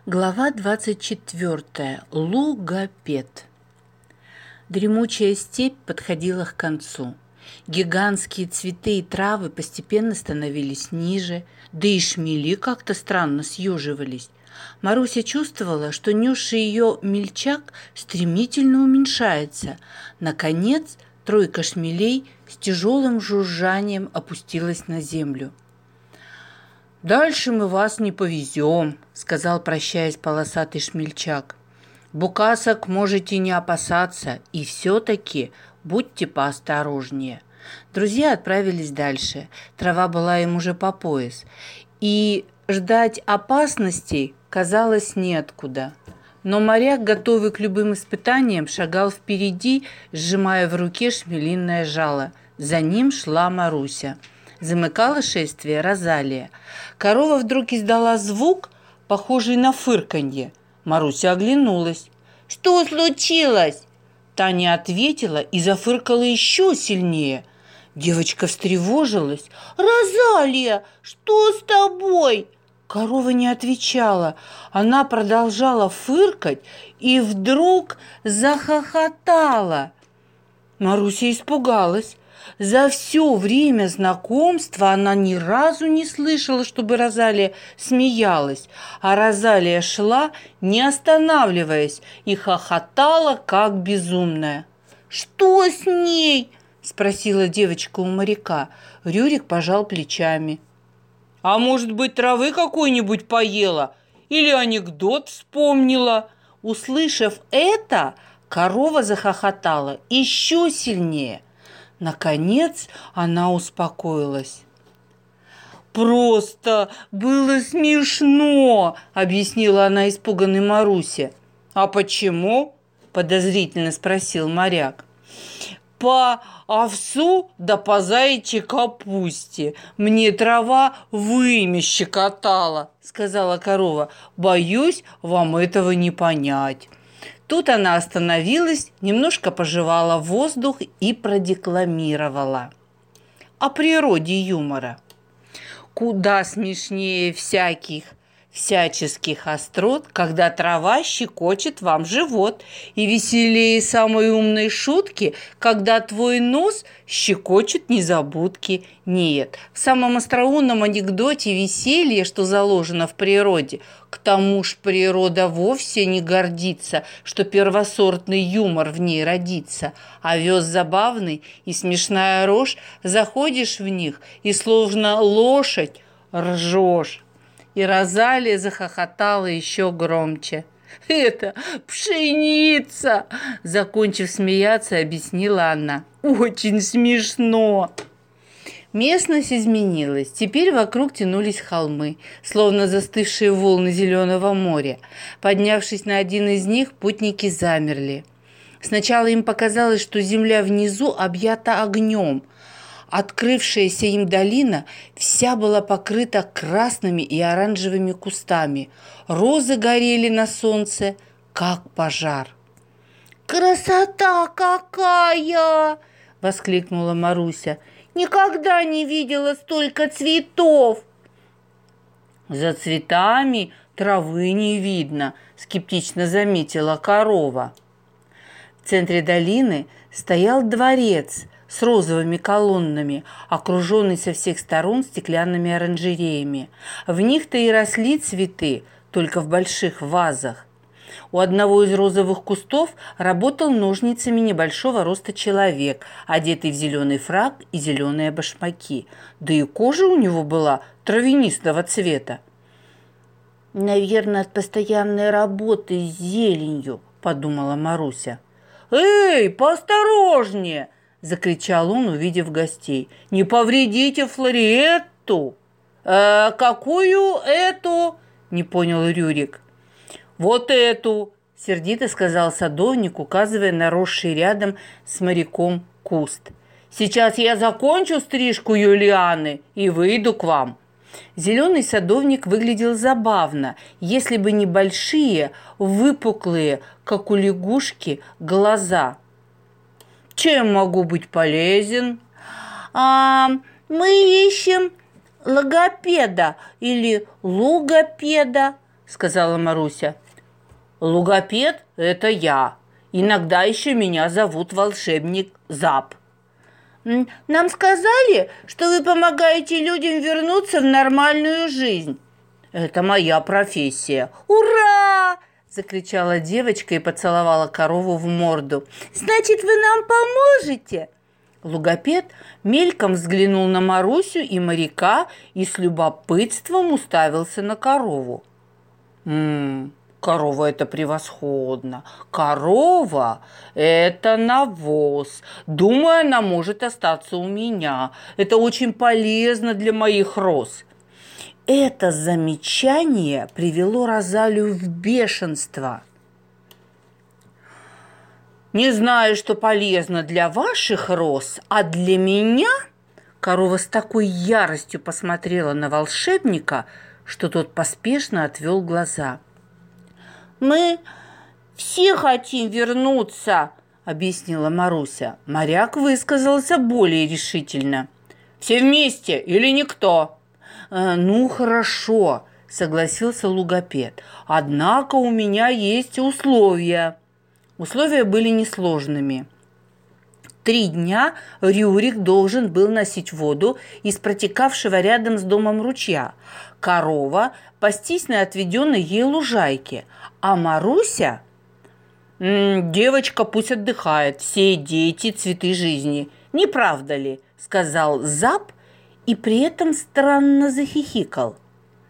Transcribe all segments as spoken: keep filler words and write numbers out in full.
Глава двадцать четвёртая. Лугопед. Дремучая степь подходила к концу. Гигантские цветы и травы постепенно становились ниже, да и шмели как-то странно съеживались. Маруся чувствовала, что несший ее мельчак стремительно уменьшается. Наконец, тройка шмелей с тяжелым жужжанием опустилась на землю. «Дальше мы вас не повезем», — сказал, прощаясь, полосатый шмельчак. «Букасок можете не опасаться, и все-таки будьте поосторожнее». Друзья отправились дальше. Трава была им уже по пояс, и ждать опасностей казалось неоткуда. Но моряк, готовый к любым испытаниям, шагал впереди, сжимая в руке шмелиное жало. За ним шла Маруся. Замыкала шествие Розалия. Корова вдруг издала звук, похожий на фырканье. Маруся оглянулась. «Что случилось?» Таня ответила и зафыркала еще сильнее. Девочка встревожилась. «Розалия, что с тобой?» Корова не отвечала. Она продолжала фыркать и вдруг захохотала. Маруся испугалась. За все время знакомства она ни разу не слышала, чтобы Розалия смеялась, а Розалия шла, не останавливаясь, и хохотала, как безумная. «Что с ней?» – спросила девочка у моряка. Рюрик пожал плечами. «А может быть, травы какой-нибудь поела? Или анекдот вспомнила?» Услышав это, корова захохотала еще сильнее. Наконец она успокоилась. «Просто было смешно», — объяснила она испуганной Марусе. «А почему?» — подозрительно спросил моряк. «По овсу да по заячьей капусте мне трава вымя щекотала», — сказала корова. «Боюсь, вам этого не понять». Тут она остановилась, немножко пожевала воздух и продекламировала о природе юмора. Куда смешнее всяких всяческих острот, когда трава щекочет вам живот, и веселее самой умной шутки, когда твой нос щекочет незабудки. Нет, в самом остроумном анекдоте веселье, что заложено в природе. К тому ж природа вовсе не гордится, что первосортный юмор в ней родится. Овес забавный и смешная рожь, заходишь в них и словно лошадь ржешь. И Розалия захохотала еще громче. «Это пшеница!» Закончив смеяться, объяснила она. «Очень смешно!» Местность изменилась. Теперь вокруг тянулись холмы, словно застывшие волны зеленого моря. Поднявшись на один из них, путники замерли. Сначала им показалось, что земля внизу объята огнем. Открывшаяся им долина вся была покрыта красными и оранжевыми кустами. Розы горели на солнце, как пожар. «Красота какая!» — воскликнула Маруся. «Никогда не видела столько цветов!» «За цветами травы не видно», — скептично заметила корова. В центре долины стоял дворец с розовыми колоннами, окруженный со всех сторон стеклянными оранжереями. В них-то и росли цветы, только в больших вазах. У одного из розовых кустов работал ножницами небольшого роста человек, одетый в зеленый фрак и зеленые башмаки. Да и кожа у него была травянистого цвета. «Наверное, от постоянной работы с зеленью», — подумала Маруся. «Эй, поосторожнее!» — закричал он, увидев гостей. «Не повредите Флориетту!» «Э, какую эту?» — не понял Рюрик. «Вот эту!» — сердито сказал садовник, указывая на росший рядом с моряком куст. «Сейчас я закончу стрижку Юлианы и выйду к вам». Зеленый садовник выглядел забавно, если бы не большие, выпуклые, как у лягушки, глаза. «Чем могу быть полезен?» «А, мы ищем логопеда или лугопеда», сказала Маруся. Логопед – это я. Иногда еще меня зовут волшебник Зап. Нам сказали, что вы помогаете людям вернуться в нормальную жизнь. Это моя профессия. Ура! Закричала девочка и поцеловала корову в морду. Значит, вы нам поможете? Логопед мельком взглянул на Марусю и моряка и с любопытством уставился на корову. М-м, корова – это превосходно. Корова – это навоз. Думаю, она может остаться у меня. Это очень полезно для моих роз. Это замечание привело Розалию в бешенство. Не знаю, что полезно для ваших роз, а для меня... Корова с такой яростью посмотрела на волшебника, что тот поспешно отвел глаза. «Мы все хотим вернуться», — объяснила Маруся. Моряк высказался более решительно. «Все вместе или никто?» э, «Ну, хорошо», — согласился логопед. «Однако у меня есть условия». Условия были несложными. Три дня Рюрик должен был носить воду из протекавшего рядом с домом ручья, корова пастись на отведенной ей лужайке, а Маруся... «М-м, девочка пусть отдыхает, все дети – цветы жизни. Не правда ли?» – сказал Зап и при этом странно захихикал.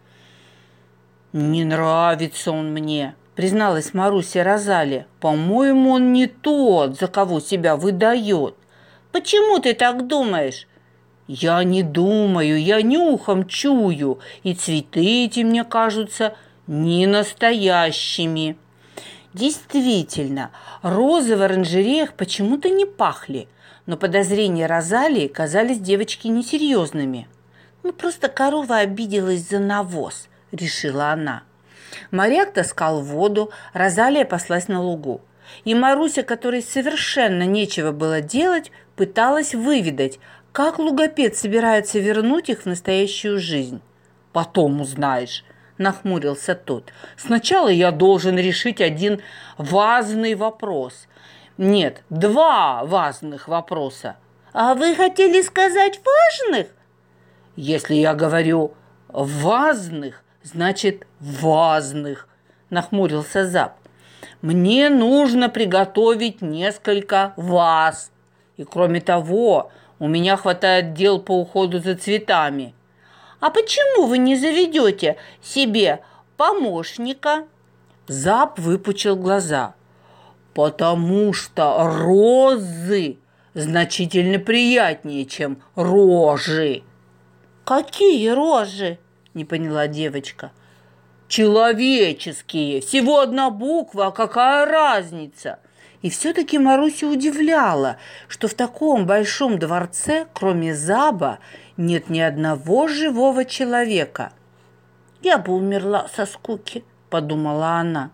«Не нравится он мне», – призналась Маруся Розале. «По-моему, он не тот, за кого себя выдает». «Почему ты так думаешь?» «Я не думаю, я нюхом чую, и цветы эти мне кажутся не настоящими». Действительно, розы в оранжереях почему-то не пахли, но подозрения Розалии казались девочке несерьезными. «Ну, просто корова обиделась за навоз», – решила она. Моряк таскал воду, Розалия паслась на лугу. И Маруся, которой совершенно нечего было делать, пыталась выведать, как логопед собирается вернуть их в настоящую жизнь. «Потом узнаешь», – нахмурился тот. «Сначала я должен решить один важный вопрос. Нет, два важных вопроса». «А вы хотели сказать важных?» «Если я говорю важных, значит важных», – нахмурился Зап. «Мне нужно приготовить несколько ваз. И кроме того, у меня хватает дел по уходу за цветами». «А почему вы не заведете себе помощника?» Зап выпучил глаза. «Потому что розы значительно приятнее, чем рожи». «Какие рожи?» – не поняла девочка. «Человеческие. Всего одна буква, а какая разница?» И все-таки Марусю удивляло, что в таком большом дворце, кроме Заба, нет ни одного живого человека. «Я бы умерла со скуки», – подумала она.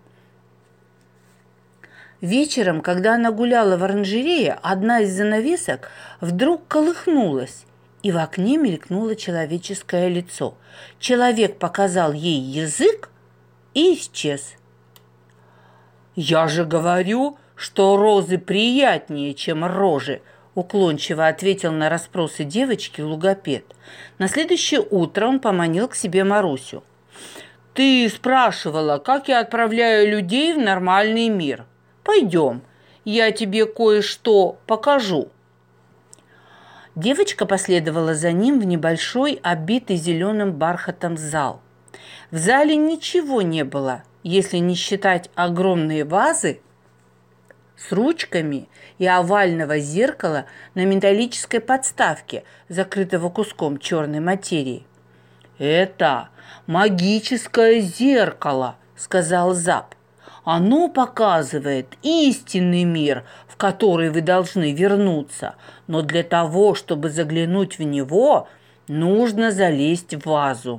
Вечером, когда она гуляла в оранжерее, одна из занавесок вдруг колыхнулась, и в окне мелькнуло человеческое лицо. Человек показал ей язык и исчез. «Я же говорю, что розы приятнее, чем рожи», – уклончиво ответил на расспросы девочки логопед. На следующее утро он поманил к себе Марусю. «Ты спрашивала, как я отправляю людей в нормальный мир. Пойдем, я тебе кое-что покажу». Девочка последовала за ним в небольшой, обитый зеленым бархатом зал. В зале ничего не было, если не считать огромные вазы с ручками и овального зеркала на металлической подставке, закрытого куском черной материи. «Это магическое зеркало», – сказал Зап. «Оно показывает истинный мир, в который вы должны вернуться, но для того, чтобы заглянуть в него, нужно залезть в вазу».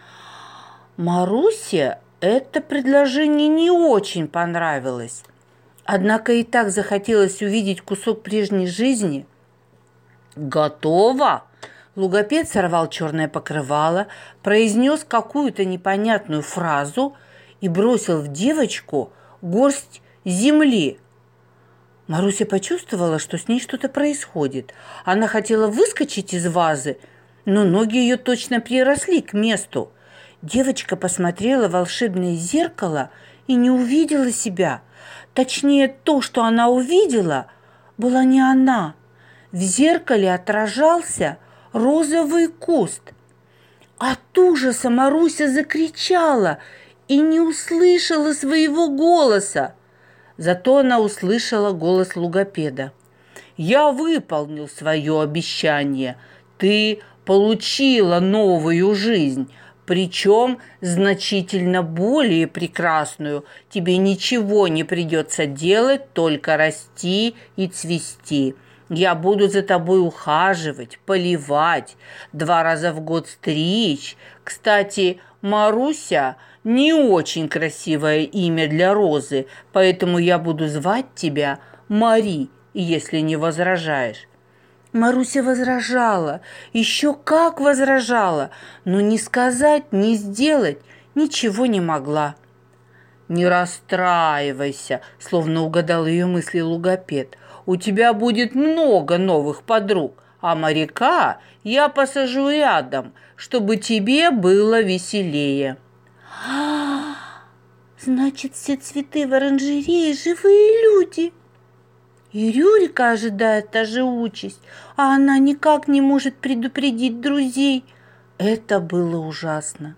Марусе это предложение не очень понравилось. Однако и так захотелось увидеть кусок прежней жизни. «Готово!» Логопед сорвал черное покрывало, произнес какую-то непонятную фразу, и бросил в девочку горсть земли. Маруся почувствовала, что с ней что-то происходит. Она хотела выскочить из вазы, но ноги ее точно приросли к месту. Девочка посмотрела в волшебное зеркало и не увидела себя. Точнее, то, что она увидела, была не она. В зеркале отражался розовый куст. От ужаса Маруся закричала и не услышала своего голоса. Зато она услышала голос логопеда. «Я выполнил свое обещание. Ты получила новую жизнь, причем значительно более прекрасную. Тебе ничего не придется делать, только расти и цвести. Я буду за тобой ухаживать, поливать, два раза в год стричь. Кстати, Маруся не очень красивое имя для розы, поэтому я буду звать тебя Мари, если не возражаешь». Маруся возражала, еще как возражала, но ни сказать, ни сделать ничего не могла. «Не расстраивайся», словно угадал ее мысли логопед. «У тебя будет много новых подруг, а моряка я посажу рядом, чтобы тебе было веселее». «А, значит, все цветы в оранжерее живые люди. И Рюрика ожидает та же участь, а она никак не может предупредить друзей». Это было ужасно.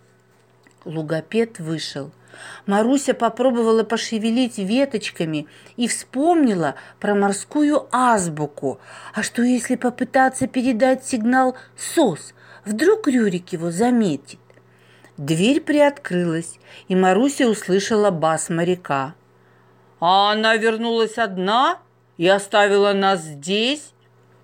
Логопед вышел. Маруся попробовала пошевелить веточками и вспомнила про морскую азбуку. А что, если попытаться передать сигнал «сос»? Вдруг Рюрик его заметит? Дверь приоткрылась, и Маруся услышала бас моряка. «А она вернулась одна и оставила нас здесь?»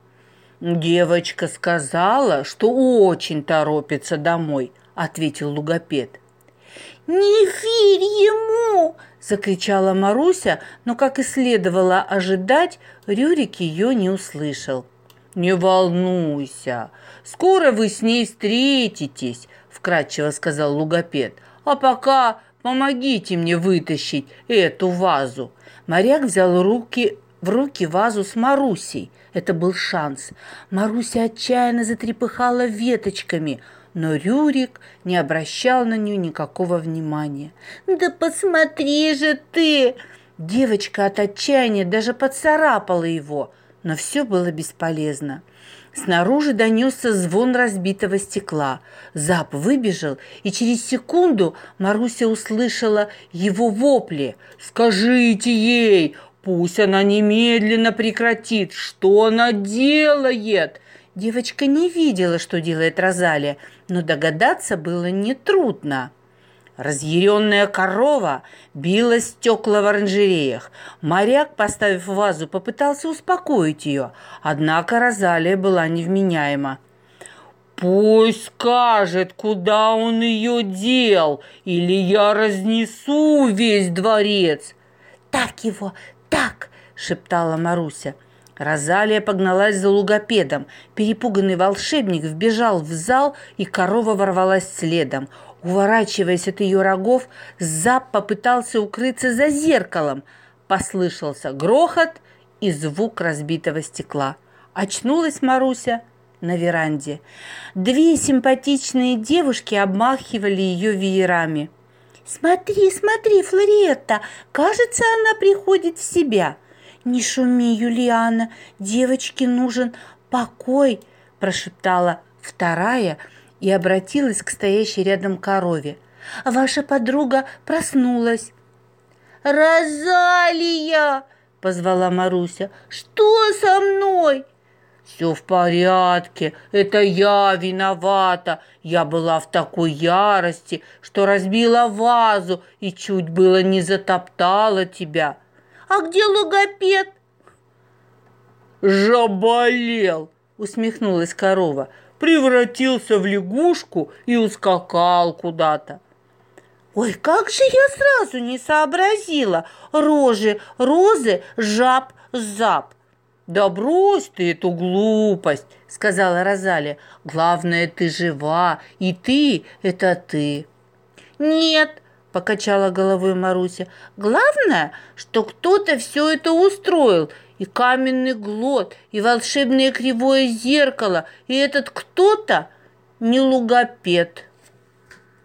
«Девочка сказала, что очень торопится домой», — ответил логопед. «Не верь ему!» – закричала Маруся, но, как и следовало ожидать, Рюрик ее не услышал. «Не волнуйся, скоро вы с ней встретитесь», – вкратчиво сказал логопед. «А пока помогите мне вытащить эту вазу». Моряк взял руки, в руки вазу с Марусей. Это был шанс. Маруся отчаянно затрепыхала веточками, но Рюрик не обращал на нее никакого внимания. «Да посмотри же ты!» Девочка от отчаяния даже поцарапала его, но все было бесполезно. Снаружи донесся звон разбитого стекла. Зап выбежал, и через секунду Маруся услышала его вопли. «Скажите ей, пусть она немедленно прекратит! Что она делает?» Девочка не видела, что делает Розалия, но догадаться было нетрудно. Разъяренная корова била стекла в оранжереях. Моряк, поставив вазу, попытался успокоить ее, однако Розалия была невменяема. «Пусть скажет, куда он ее дел, или я разнесу весь дворец!» «Так его, так!» – шептала Маруся. Розалия погналась за логопедом. Перепуганный волшебник вбежал в зал, и корова ворвалась следом. Уворачиваясь от ее рогов, Зап попытался укрыться за зеркалом. Послышался грохот и звук разбитого стекла. Очнулась Маруся на веранде. Две симпатичные девушки обмахивали ее веерами. «Смотри, смотри, Флориетта, кажется, она приходит в себя». «Не шуми, Юлиана, девочке нужен покой», – прошептала вторая и обратилась к стоящей рядом корове. «Ваша подруга проснулась». «Розалия!» – позвала Маруся. «Что со мной?» «Все в порядке, это я виновата. Я была в такой ярости, что разбила вазу и чуть было не затоптала тебя». «А где логопед?» «Заболел», — усмехнулась корова. «Превратился в лягушку и ускакал куда-то». «Ой, как же я сразу не сообразила! Рожи, розы, жаб, зап». «Да брось ты эту глупость», — сказала Розалия. «Главное, ты жива, и ты — это ты». «Нет», — покачала головой Маруся. Главное, что кто-то все это устроил. И каменный глот, и волшебное кривое зеркало. И этот кто-то не логопед.